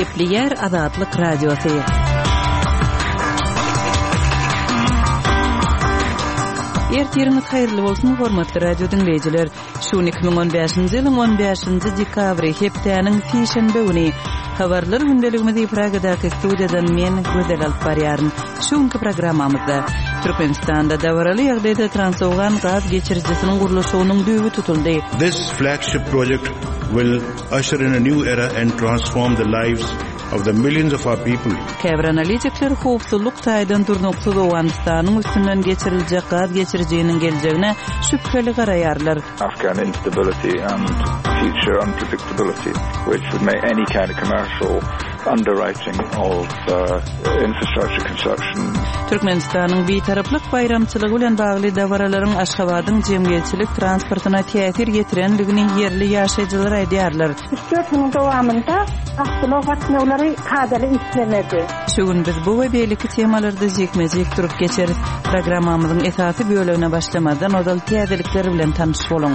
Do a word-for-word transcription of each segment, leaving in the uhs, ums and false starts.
Gepleyer Azatlyk Radiosu. Ertiriniz hayırlı bolsun hormatly radio dinleyijiler. Şu iki bin on beşinji ýylyň on beşinji dekabry hepdeniň fişenbe güni habarlar gündeligimizi Pragadaky studiýadan men Gözel alyp barýaryn. Şuňky programmamyzda Türkmenistanda dawraly ýagdaýda transowgan gaz geçirjisiniň gurulşynyň düýbi tutuldy. This flagship project will usher in a new era and transform the lives of the millions of our people. Käbir analitikler howpsuzlyk taýdan durnuksuz Owganistanyň üstünden geçiriljek gaz geçirjiginiň geljegine şüpheli garaýarlar. Afghan instability and future unpredictability, which would make any kind of commercial underwriting of uh, infrastructure construction. Türkmenistanyň bir taraplyk bayramçylygy bilen bagly dawaralaryň Aşgabatyň jemgyýetçilik transportyna täsir getirenligini yerli ýaşaýjylar aýdýarlar. dört ýylyň dowamynda Aşgabat gatnawlary kadary işlemedi. Şu gün biz bu we beliki temalarda jekmejek turup geçeriz. Programmamyzyň esasy bölümine başlamadan odal täzelikleri bilen tanyş boluň.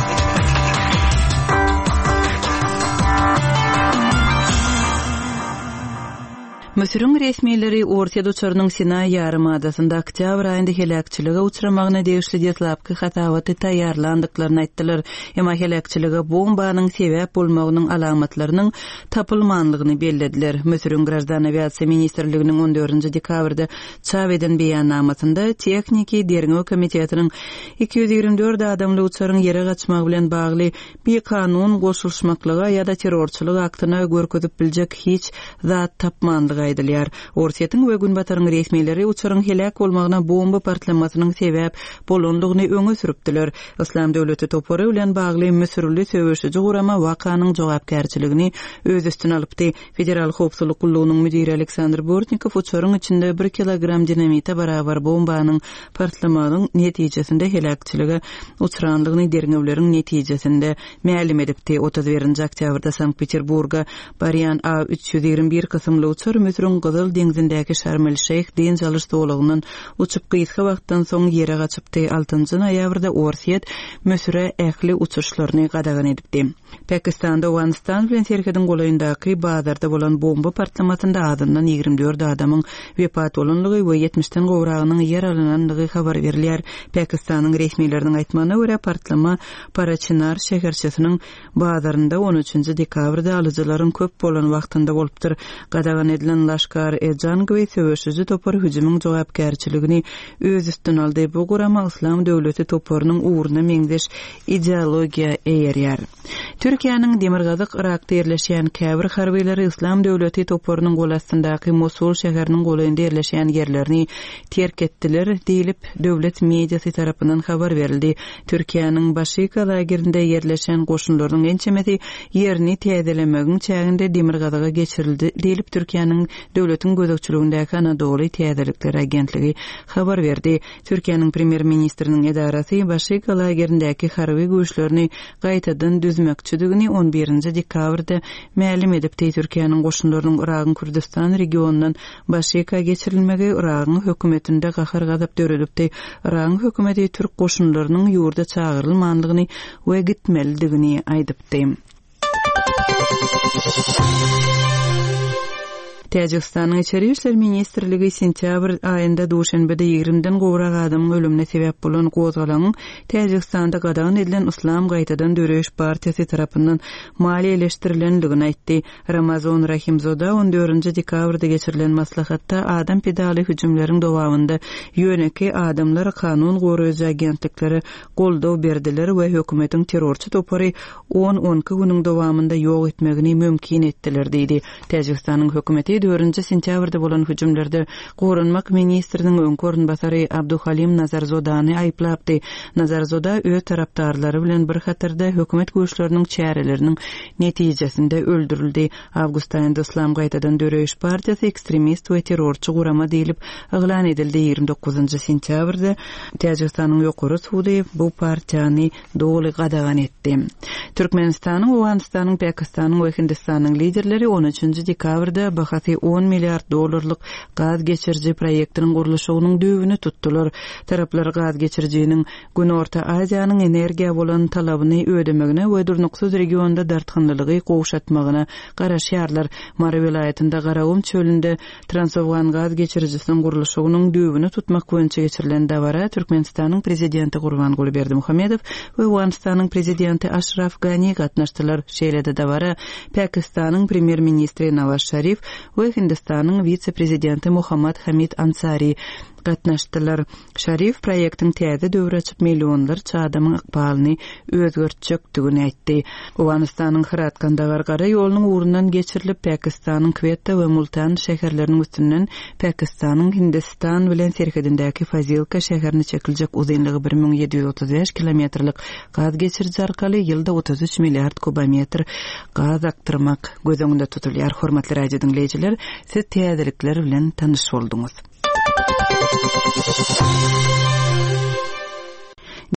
Mösürün resmileri Orta Doçarnyň Sinay ýarymadasyna oktyabr aýynda helakçylyga uçramagyna degişli detlapky hatawaty taýýarlandyklaryny aýtdylar. Emma helakçylyga bombanyň sebäp bolmagynyň alamatlarynyň tapylmanlygyny bellediler. Mösürün Grażdan aviasiýa ministrliginiň on dördünji dekabrda çap eden beýannamasynda Tekniki Derňöw komitetiniň iki ýüz ýigrimä dört adamly uçaryň ýere gaçmagy bilen bagly bir kanun goşulşmaklyga ýa-da terrorçylyk aktyna görkezip biljek hiç zat tapmanlygy aýdylýar. Ortiýetiň we Günbataryň resmileri uçaryň helak bolmagyna bomba partlamasynyň sebäp bolandygyny öňe süripdiler. Islam döwleti topory bilen bagly Mösürli söwüşiji gurama wakanyň jogapkärçiligini öz üstüne alypdy. Federal howpsuzlyk gullugynyň müdiri Aleksandr Bortnikov uçaryň içinde bir kilogram dinamita barabar bombanyň partlamagynyň netijesinde helakçylyga uçranlygyny derňewleriň netijesinde mälim edipdi. otuz birinji oktýabrda Sankt-Peterburga barýan A üç ýüz ýigrimä bir kysymly uçar Mösürün Gyzyl deňizindäki Şarm el-Şeyh deniz alyş dowlagynyň uçup gyýtgy wagtdan soň ýere gaçypdy. altynjy noýabrda Orsiýet Mösüre ähli uçuşlaryny gadagan edipdi. Pakistanda Owganistan bilen serhediň golaýyndaky bazarda bolan bomba partlamasynda adamdan ýigrimä dört adamyň wepat bolanlygy we ýetmişden gowragynyň ýer alananlygy habar berilýär. Pakistanyň resmiýetleriniň aýtmagyna görä partlama Parachinar şäherçesiniň bazarynda on üçünji dekabrda alyjylaryň köp bolan wagtynda bolupdyr. Gadagan edilen Laşkar-e-Jang we söwüşiji topar hüjümüň jogapkärçiligini öz üstüne aldy. Bu gurama Islam döwleti toparynyň uğruna meňdeş ideologiýa eýerýär. Türkiýanyň Demirgazyk Irakda ýerleşýän käbir harbiýleri Islam döwleti toparynyň golasyndaky Mosul şäheriniň golaýynda ýerleşýän ýerlerini terk etdiler diýilip döwlet mediýasy tarapyndan habar berildi. Türkiýanyň Başyka lagerinde ýerleşen goşunlaryň ençemeti ýerini täzelemegiň çäginde Demirgazyga geçirildi diýilip Türkiýanyň döwletiň gözekçiligindäki Anadolu Täzelikleri agentligi habar berdi. Türkiýanyň premier ministriniň edarasy Başyka lagerindäki harby güýçlerini gaýtadan düzmekçidigini on birinji dekabrda mälim edipdi. Türkiýanyň goşunlarynyň Iragyň Kürdistan regionundan Başyka geçirilmegi Iragyň hökümetinde gahar gazap döredipdi. Iragyň hökümeti Türk goşunlarynyň ýurda çağırylmanlygyny we gitmelidigini aýdypdy. Täjikistanyň Içeri işler ministrligi sentýabr aýynda duşanbede ýigrimden gowrak adamyň ölümine sebäp bolan gozgalanyň Täjikistanda gadagan edilen Islam gaýtadan döreş partiýasy tarapyndan maliýeleşdirilendigini aýtdy. Ramazan Rahimzoda on dördünji dekabrda geçirilen maslahatda adam pedaly hüjümleriň dowamynda ýöneki adamlar kanun goraýjy agentlikleri goldaw berdiler we hökümetiň terrorçy topary on on güniň dowamynda ýok etmegini mümkin etdiler diýdi. Täjikistanyň hökümeti dördünji sentýabrda bolan hüjümlerde Gorunmak ministriniň öňkörün basary Abduhalim Nazarzodany aýplapdy. Nazarzoda öz tarapdarlary bilen bir hatarda hökümet güýçleriniň çäreleriniň netijesinde öldürildi. Awgust aýynda Islam gaýtadan döreş partiýasy ekstremist we terrorçy gurama diýilip eglan edildi. ýigrimä dokuzunji sentýabrda Täjikistanyň ýokary sudy bu partiýany doly gadagan etdi. Türkmenistanyň, Owganistanyň, Pakistanyň we Hindistanyň liderleri on üçünji dekabrda bahas şahsy on milliard dollarlyk gaz geçirji proyektiniň gurulşynyň düýbüni tutdular. Taraplar gaz geçirjiniň Günorta Aziýanyň energiýa bolan talabyny ödemegine we durnuksuz regionda dartgynlygy gowşatmagyna garaşýarlar. Mara vilayetinde Garawum çölünde Transafgan gaz geçirjisiniň gurulşynyň düýbüni tutmak boýunça geçirilen dawara Türkmenistanyň prezidenti Gurbanguly Berdimuhammedow we Awganistanyň prezidenti Ashraf Ghani gatnaşdylar. Şeýlede dawara Pakistanyň premier ministri Nawaz Sharif we Hindistanyň vice-prezidenti Muhammad Hamid Ansari gatnaşdylar. Sharif proýektiň täze döwür açyp millionlarça adamyň ykbalyny özgertjekdigini aýtdy. Awganistanyň Herat Kandahar gara ýolunyň urundan geçirilip Pakistanyň Quetta we Multan şäherleriniň üstünden Pakistanyň Hindistan bilen serhedindäki Fazilka şäherini çekiljek uzunlygy bir ming yedi ýüz otuz beş kilometrlik gaz geçirji arkaly ýylda otuz üç milliard kubometr gaz aktyrmak gözüňde tutulýar. Hormatly radio dinleýijiler, siz täzelikler bilen tanyş bolduňyz.